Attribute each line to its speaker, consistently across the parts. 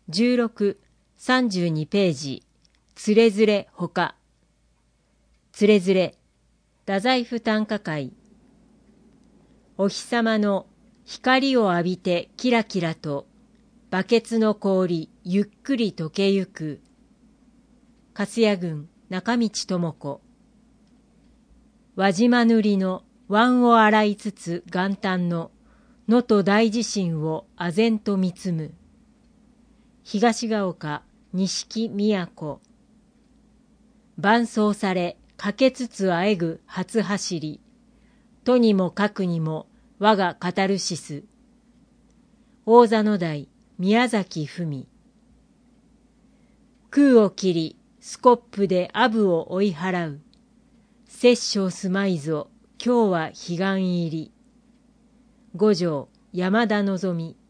Speaker 1: 16、32ページ、つれづれほか。つれづれ、太宰府短歌会。お日様の光を浴びてキラキラと、バケツの氷ゆっくり溶けゆく。粕谷郡中道智子。輪島塗の湾を洗いつつ元旦の能登大地震を唖然と見つむ。東が丘錦都。伴走されかけつつあえぐ初走り。とにもかくにも我がカタルシス。大座の台宮崎文。空を切りスコップでアブを追い払う。殺生すまいぞ今日は彼岸入り。五条山田のぞみ。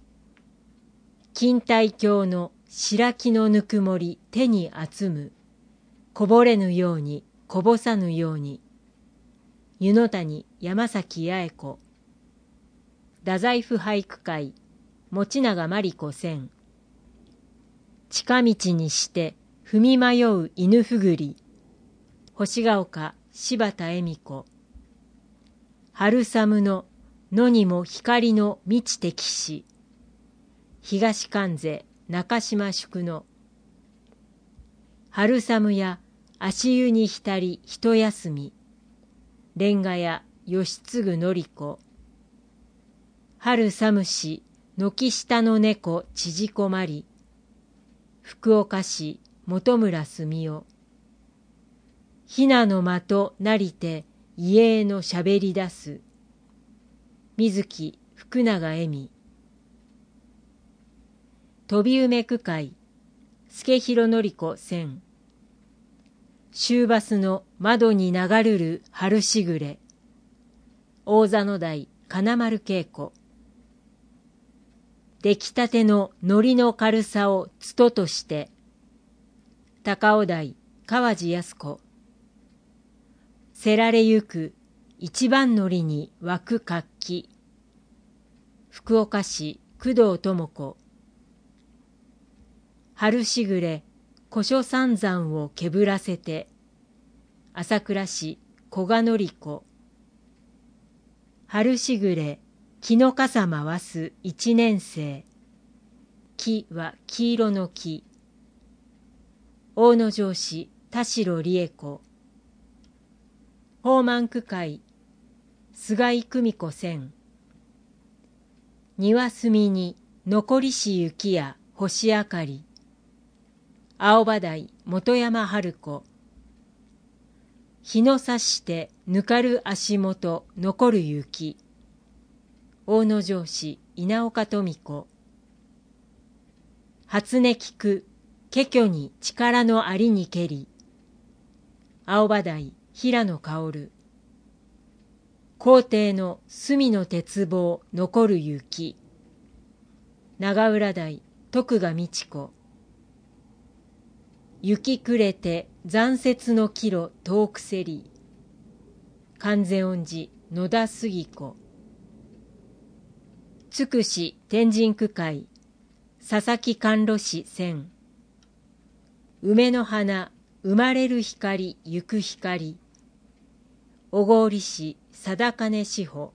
Speaker 1: 錦帯橋の白木のぬくもり手に集む。こぼれぬようにこぼさぬように。湯の谷山崎八重子。太宰府俳句会持永真理子選。近道にして踏み迷う犬ふぐり。星ヶ丘柴田恵美子。春寒の野にも光の満ちてきし。東関西中島宿の。春寒や足湯に浸り一休み。レンガ屋吉次典子。春寒し軒下の猫縮こまり。福岡市本村住夫。ひなの的なりて家へのしゃべり出す。水木福永恵美。飛梅区会助広典子選。終バスの窓に流るる春しぐれ。大座の台金丸恵子。出来たての海苔の軽さをつととして。高尾台川地靖子。せられゆく一番乗りに湧く活気。福岡市工藤智子。春しぐれ古書三山をけぶらせて。朝倉市古賀典子。春しぐれ木の傘回す一年生。木は黄色の木。大野城市田代理恵子。宝満区会菅井久美子選。庭隅に残りし雪や星明かり。青葉台本山春子。日の差してぬかる足元残る雪。大野城市稲岡富子。初音聞く華僑に力のありにけり。青葉台平野薫。皇帝の隅の鉄棒残る雪。長浦台徳賀美智子。雪暮れて残雪の岐路遠くせり。観世音寺野田杉子。つくし天神区会佐々木甘露寺選。梅の花生まれる光ゆく光。小郡市貞兼志保。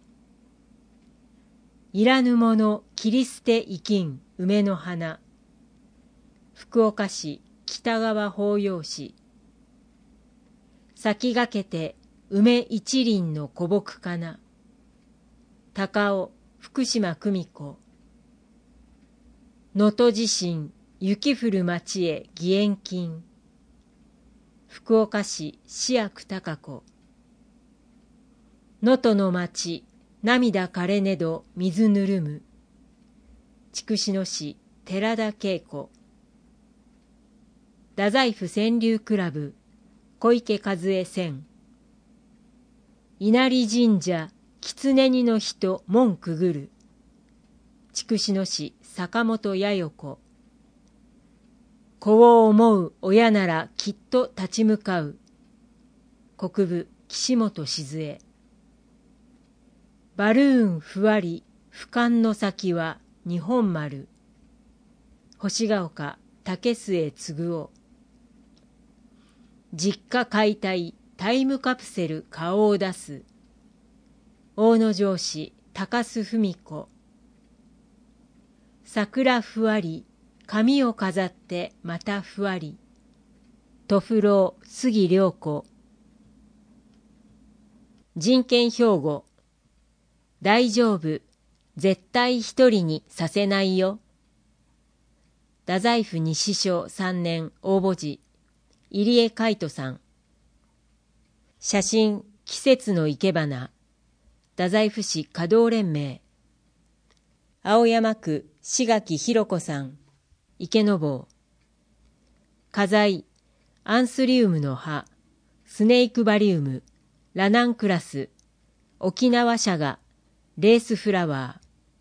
Speaker 1: いらぬもの切り捨て生きん梅の花。福岡市北川法要市。先駆けて梅一輪の古木かな。高尾福島久美子。能登地震雪降る町へ義援金。福岡市市役高子。能登の町涙枯れねど水ぬるむ。筑紫野市寺田恵子。太宰府川柳クラブ小池和恵選。稲荷神社狐にの人門くぐる。筑紫野市坂本八代子。子を思う親ならきっと立ち向かう。国分岸本静江。バルーンふわり俯瞰の先は日本丸。 星ヶ丘竹末嗣夫。実家解体タイムカプセル顔を出す。大野城市高須文子。桜ふわり髪を飾ってまたふわり。とふろう杉良子。人権標語。大丈夫、絶対一人にさせないよ。太宰府西署3年応募時、入江海人さん。写真、季節の生け花。太宰府市華道連盟。青山区志垣弘子さん。池坊。花材、アンスリウムの葉、スネークバリウム、ラナンクラス、沖縄シャガ、レースフラワ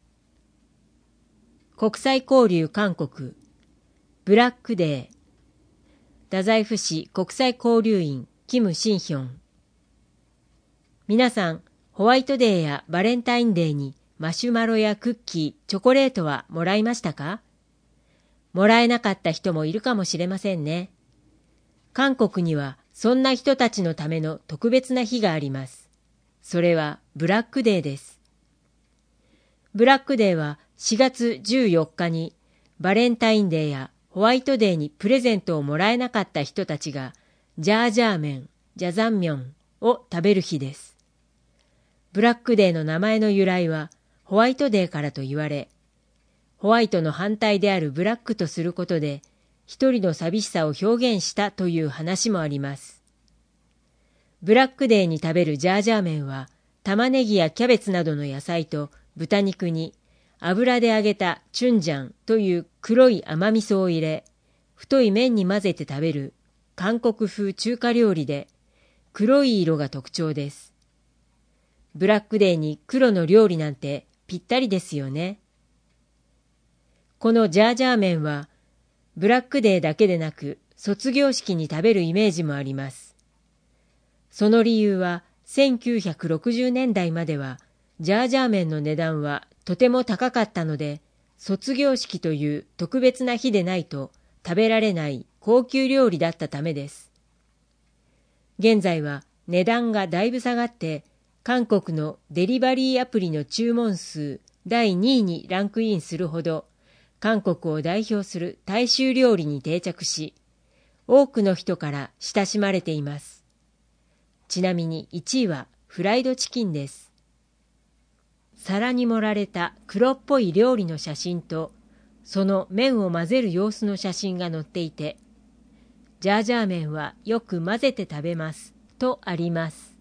Speaker 1: ー。国際交流韓国、ブラックデー。太宰府市国際交流員、キム・シンヒョン。皆さん、ホワイトデーやバレンタインデーにマシュマロやクッキー、チョコレートはもらいましたか？もらえなかった人もいるかもしれませんね。韓国にはそんな人たちのための特別な日があります。それはブラックデーです。ブラックデーは4月14日にバレンタインデーやホワイトデーにプレゼントをもらえなかった人たちがジャージャー麺、ジャザンミョンを食べる日です。ブラックデーの名前の由来はホワイトデーからと言われ、ホワイトの反対であるブラックとすることで一人の寂しさを表現したという話もあります。ブラックデーに食べるジャージャー麺は玉ねぎやキャベツなどの野菜と豚肉に油で揚げたチュンジャンという黒い甘味噌を入れ、太い麺に混ぜて食べる韓国風中華料理で、黒い色が特徴です。ブラックデーに黒の料理なんてぴったりですよね。このジャージャー麺は、ブラックデーだけでなく卒業式に食べるイメージもあります。その理由は、1960年代までは、ジャージャー麺の値段はとても高かったので、卒業式という特別な日でないと食べられない高級料理だったためです。現在は値段がだいぶ下がって、韓国のデリバリーアプリの注文数第2位にランクインするほど、韓国を代表する大衆料理に定着し、多くの人から親しまれています。ちなみに1位はフライドチキンです。皿に盛られた黒っぽい料理の写真と、その麺を混ぜる様子の写真が載っていて、ジャージャー麺はよく混ぜて食べますとあります。